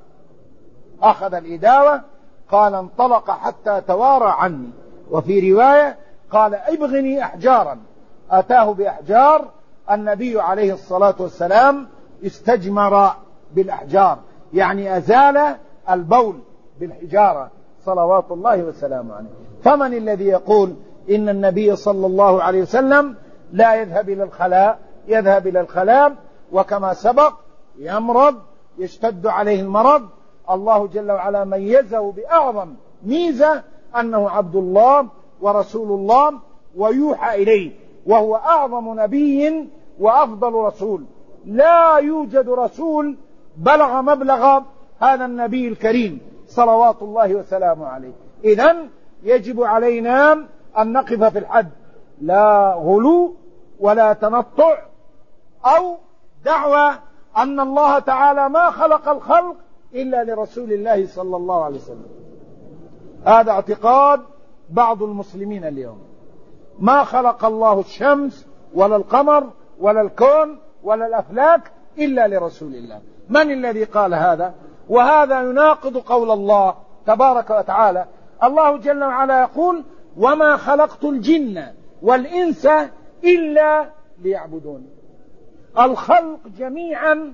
أخذ الإداوة. قال: انطلق حتى توارى عني. وفي رواية قال: ابغني أحجارا. أتاه بأحجار. النبي عليه الصلاة والسلام استجمر بالأحجار، يعني أزال البول بالحجارة صلوات الله وسلامه عليه. فمن الذي يقول إن النبي صلى الله عليه وسلم لا يذهب إلى الخلاء؟ يذهب إلى الخلاء، وكما سبق يمرض، يشتد عليه المرض. الله جل وعلا ميزه بأعظم ميزة أنه عبد الله ورسول الله ويوحى إليه، وهو أعظم نبي وأفضل رسول. لا يوجد رسول بلغ مبلغ هذا النبي الكريم صلوات الله وسلامه عليه. إذن يجب علينا أن نقف في الحد، لا غلو ولا تنطع أو دعوى أن الله تعالى ما خلق الخلق إلا لرسول الله صلى الله عليه وسلم. هذا اعتقاد بعض المسلمين اليوم. ما خلق الله الشمس ولا القمر ولا الكون ولا الأفلاك إلا لرسول الله. من الذي قال هذا؟ وهذا يناقض قول الله تبارك وتعالى. الله جل وعلا يقول: وما خلقت الجن والإنس إلا ليعبدون. الخلق جميعا،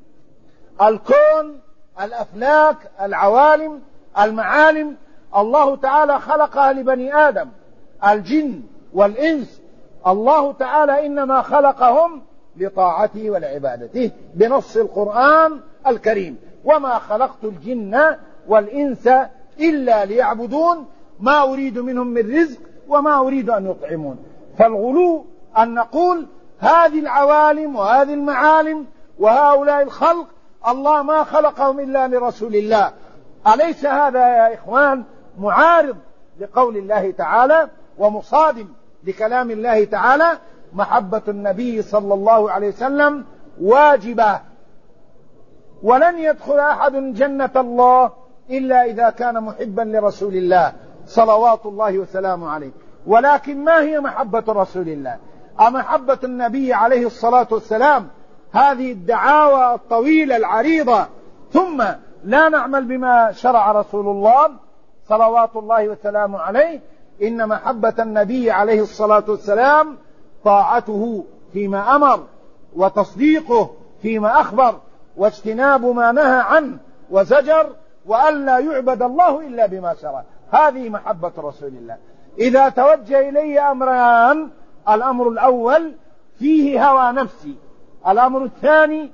الكون، الأفلاك، العوالم، المعالم، الله تعالى خلقها لبني آدم. الجن والإنس الله تعالى إنما خلقهم لطاعته ولعبادته بنص القرآن الكريم: وما خلقت الجن والإنس إلا ليعبدون ما أريد منهم من رزق وما أريد أن يطعمون. فالغلو أن نقول هذه العوالم وهذه المعالم وهؤلاء الخلق الله ما خلقهم إلا لرسول الله. أليس هذا يا إخوان معارض لقول الله تعالى ومصادم لكلام الله تعالى؟ محبة النبي صلى الله عليه وسلم واجبة، ولن يدخل أحد جنة الله إلا إذا كان محبا لرسول الله صلوات الله وسلامه عليه. ولكن ما هي محبة رسول الله؟ أمحبة النبي عليه الصلاة والسلام هذه الدعاوى الطويلة العريضة ثم لا نعمل بما شرع رسول الله صلوات الله وسلامه عليه؟ إن محبة النبي عليه الصلاة والسلام طاعته فيما أمر، وتصديقه فيما أخبر، واجتناب ما نهى عنه وزجر، وألا يعبد الله إلا بما شرع. هذه محبة رسول الله. إذا توجه إلي أمران: الأمر الأول فيه هوى نفسي، الأمر الثاني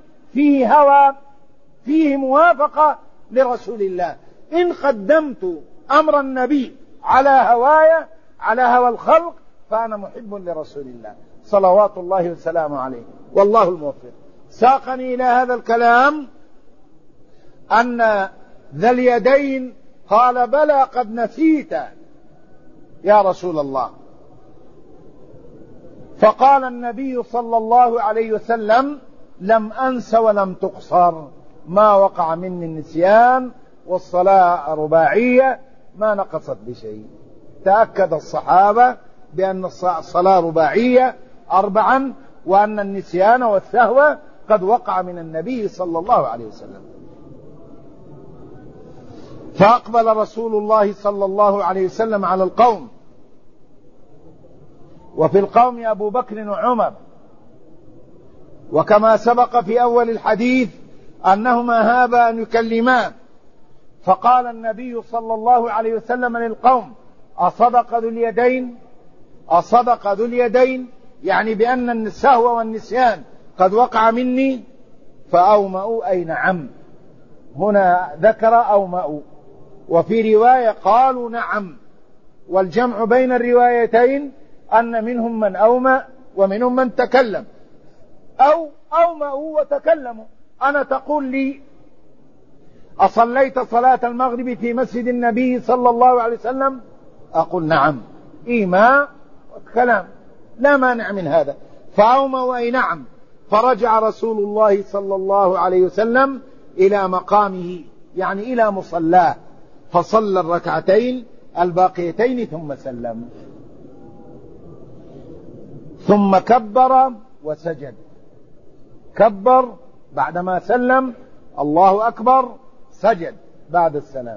فيه موافقة لرسول الله. إن قدمت أمر النبي على هوايا، على هوى الخلق، فأنا محب لرسول الله صلوات الله وسلامه عليه، والله الموفق. ساقني إلى هذا الكلام أن ذا اليدين قال: بلى قد نسيت يا رسول الله. فقال النبي صلى الله عليه وسلم: لم أنس ولم تقصر، ما وقع مني النسيان، والصلاة رباعية ما نقصت بشيء. تأكد الصحابة بأن الصلاة رباعية 4، وأن النسيان والسهو قد وقع من النبي صلى الله عليه وسلم. فأقبل رسول الله صلى الله عليه وسلم على القوم، وفي القوم أبو بكر وعمر، وكما سبق في أول الحديث أنهما هابا أن يكلمان. فقال النبي صلى الله عليه وسلم للقوم: أصدق ذو اليدين؟ أصدق ذو اليدين، يعني بأن السهو والنسيان قد وقع مني؟ فأومأوا أي نعم. هنا ذكر أومأوا، وفي رواية قالوا نعم. والجمع بين الروايتين أن منهم من أومأ ومنهم من تكلم، أو أومأوا وتكلموا. أنا تقول لي: أصليت صلاة المغرب في مسجد النبي صلى الله عليه وسلم؟ أقول نعم، إيماء وكلام، لا مانع من هذا. فأومأوا أي نعم. فرجع رسول الله صلى الله عليه وسلم إلى مقامه، يعني إلى مصلاه، فصلى الركعتين الباقيتين ثم سلم، ثم كبر وسجد. كبر بعدما سلم، الله أكبر، سجد بعد السلام،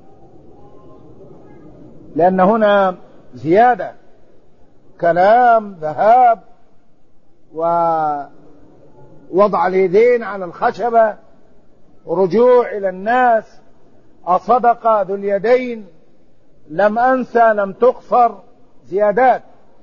لأن هنا زيادة، كلام، ذهاب، ووضع اليدين على الخشبة، رجوع إلى الناس. أصدق ذو اليدين، لم أنسى، لم تقصر، زيادات.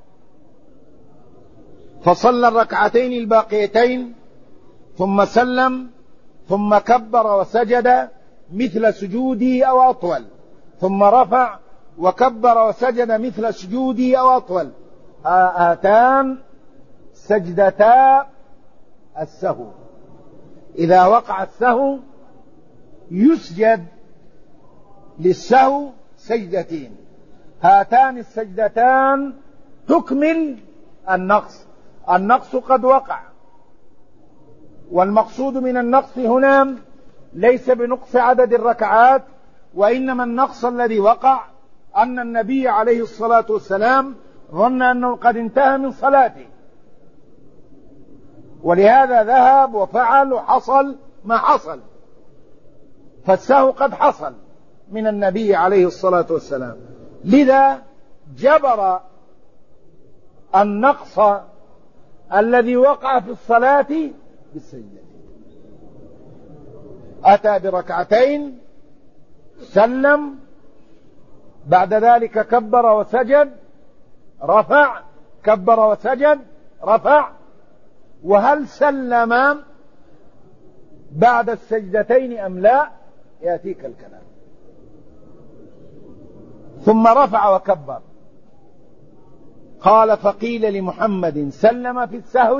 فصلى الركعتين الباقيتين ثم سلم، ثم كبر وسجد مثل سجودي أو أطول، ثم رفع وكبر وسجد مثل سجودي أو أطول. هاتان سجدتا السهو. إذا وقع السهو يسجد للسهو سجدتين، هاتان السجدتان تكمل النقص. النقص قد وقع، والمقصود من النقص هنا ليس بنقص عدد الركعات، وإنما النقص الذي وقع أن النبي عليه الصلاة والسلام ظن أنه قد انتهى من صلاته، ولهذا ذهب وفعل وحصل ما حصل، فالسهو قد حصل من النبي عليه الصلاة والسلام. لذا جبر النقص الذي وقع في الصلاة بالسجدة. أتى بركعتين، سلم، بعد ذلك كبر وسجد، رفع، كبر وسجد، رفع. وهل سلم بعد السجدتين أم لا؟ يأتيك الكلام. ثم رفع وكبر. قال: فقيل لمحمد: سلم في السهو؟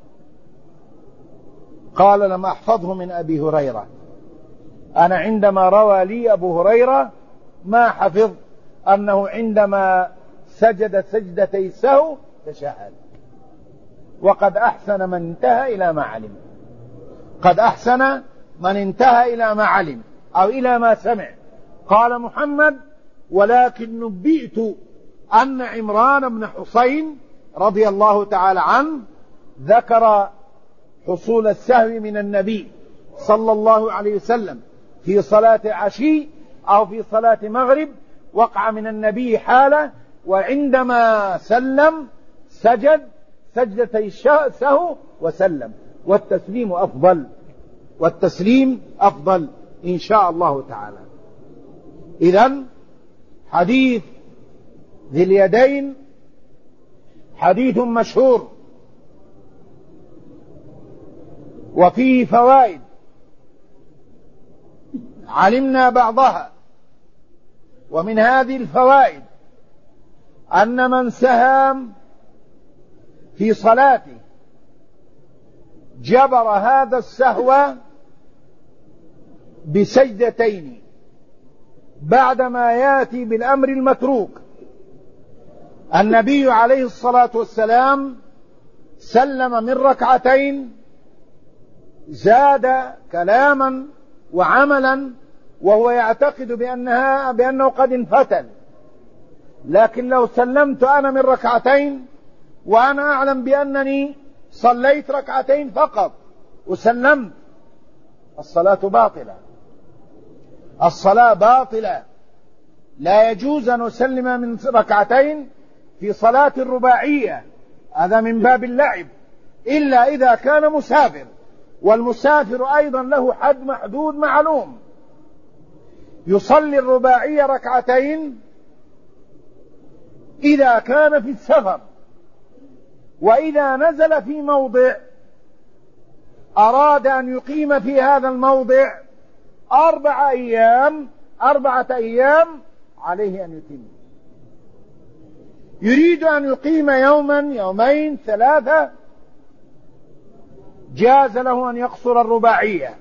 قال: لم أحفظه من أبي هريرة، أنا عندما روى لي أبو هريرة ما حفظ أنه عندما سجد سجدتي السهو تشهد. وقد أحسن من انتهى إلى ما علم، قد أحسن من انتهى إلى ما علم أو إلى ما سمع، قال محمد: ولكن نبئت أن عمران بن حسين رضي الله تعالى عنه ذكر حصول السهو من النبي صلى الله عليه وسلم في صلاة عشي أو في صلاة مغرب، وقع من النبي حالة، وعندما سلم سجد سجدتي السهو وسلم، والتسليم أفضل إن شاء الله تعالى. إذن حديث ذي اليدين حديث مشهور وفيه فوائد علمنا بعضها، ومن هذه الفوائد أن من سهم في صلاته جبر هذا السهو بسجدتين بعدما يأتي بالأمر المتروك. النبي عليه الصلاة والسلام سلم من ركعتين، زاد كلاما وعملا وهو يعتقد بأنه قد انفتل، لكن لو سلمت أنا من ركعتين وأنا أعلم بأنني صليت ركعتين فقط وسلمت، الصلاة باطلة، الصلاة باطلة. لا يجوز أن أسلم من ركعتين في صلاة الرباعية، هذا من باب اللعب، إلا إذا كان مسافر، والمسافر أيضا له حد محدود معلوم، يصلي الرباعية ركعتين إذا كان في السفر، وإذا نزل في موضع أراد أن يقيم في هذا الموضع 4 أيام عليه أن يتم. يريد أن يقيم يوما، يومين، 3، جاز له أن يقصر الرباعية.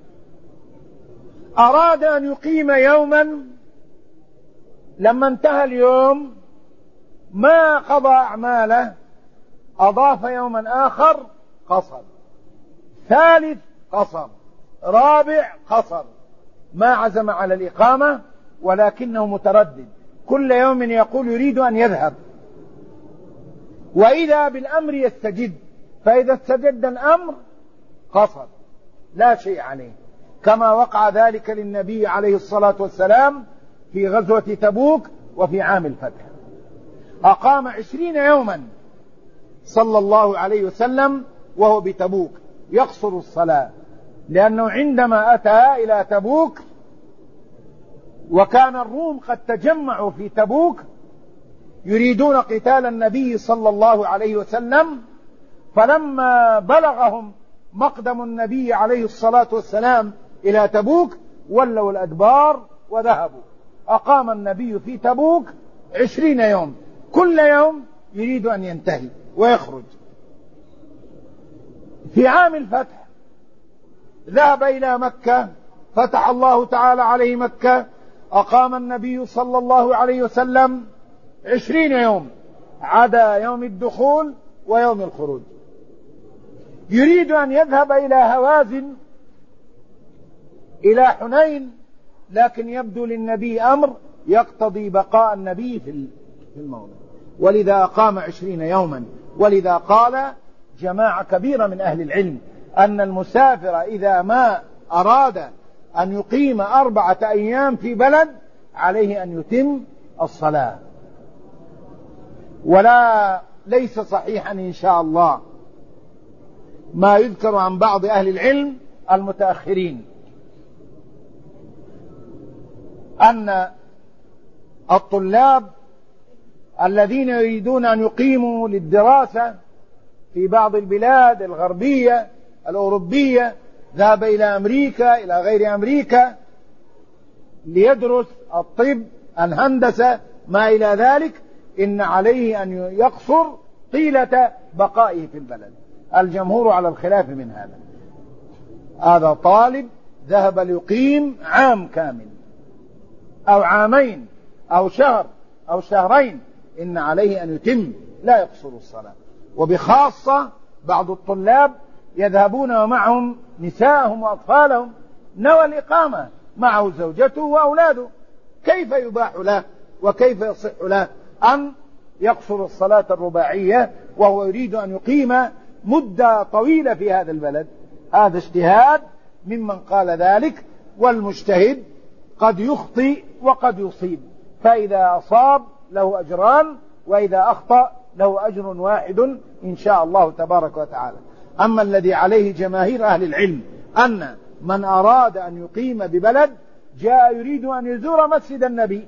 أراد أن يقيم يوما، لما انتهى اليوم ما قضى أعماله، أضاف يوما آخر قصر، 3 قصر، 4 قصر، ما عزم على الإقامة ولكنه متردد، كل يوم يقول يريد أن يذهب، وإذا بالأمر يستجد، فإذا استجد الأمر قصر لا شيء عليه، كما وقع ذلك للنبي عليه الصلاة والسلام في غزوة تبوك وفي عام الفتح. أقام 20 يوما صلى الله عليه وسلم وهو بتبوك يقصر الصلاة، لأنه عندما أتى إلى تبوك وكان الروم قد تجمعوا في تبوك يريدون قتال النبي صلى الله عليه وسلم، فلما بلغهم مقدم النبي عليه الصلاة والسلام إلى تبوك ولوا الأدبار وذهبوا. أقام النبي في تبوك 20 يوم، كل يوم يريد أن ينتهي ويخرج. في عام الفتح ذهب إلى مكة، فتح الله تعالى عليه مكة، أقام النبي صلى الله عليه وسلم 20 يوم عدا يوم الدخول ويوم الخروج. يريد أن يذهب إلى هوازن، إلى حنين، لكن يبدو للنبي أمر يقتضي بقاء النبي في الموضع، ولذا أقام 20 يوما. ولذا قال جماعة كبيرة من أهل العلم أن المسافر إذا ما أراد أن يقيم 4 أيام في بلد عليه أن يتم الصلاة. ليس صحيحا إن شاء الله ما يذكر عن بعض أهل العلم المتأخرين أن الطلاب الذين يريدون أن يقيموا للدراسة في بعض البلاد الغربية الأوروبية، ذهب إلى أمريكا، إلى غير أمريكا، ليدرس الطب، الهندسة، ما إلى ذلك، إن عليه أن يقصر طيلة بقائه في البلد. الجمهور على الخلاف من هذا. هذا طالب ذهب ليقيم عام كامل أو عامين أو شهر أو شهرين، إن عليه أن يتم لا يقصر الصلاة. وبخاصة بعض الطلاب يذهبون ومعهم نساءهم وأطفالهم، نوى الإقامة، معه زوجته وأولاده، كيف يباح له وكيف يصح له أن يقصر الصلاة الرباعية وهو يريد أن يقيم مدة طويلة في هذا البلد؟ هذا اجتهاد ممن قال ذلك، والمجتهد قد يخطئ وقد يصيب، فإذا أصاب له أجران، وإذا أخطأ له أجر واحد إن شاء الله تبارك وتعالى. أما الذي عليه جماهير أهل العلم أن من أراد أن يقيم ببلد جاء يريد أن يزور مسجد النبي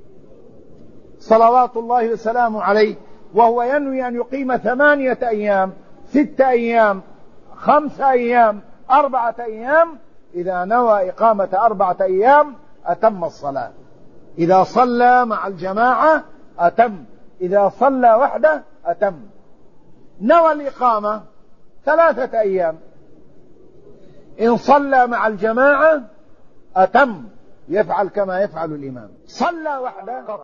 صلوات الله وسلامه عليه، وهو ينوي أن يقيم 8 أيام 6 أيام 5 أيام 4 أيام، إذا نوى إقامة 4 أيام أتم الصلاة. إذا صلى مع الجماعة أتم، إذا صلى وحده أتم. نوى الإقامة 3 أيام، إن صلى مع الجماعة أتم، يفعل كما يفعل الإمام. صلى وحده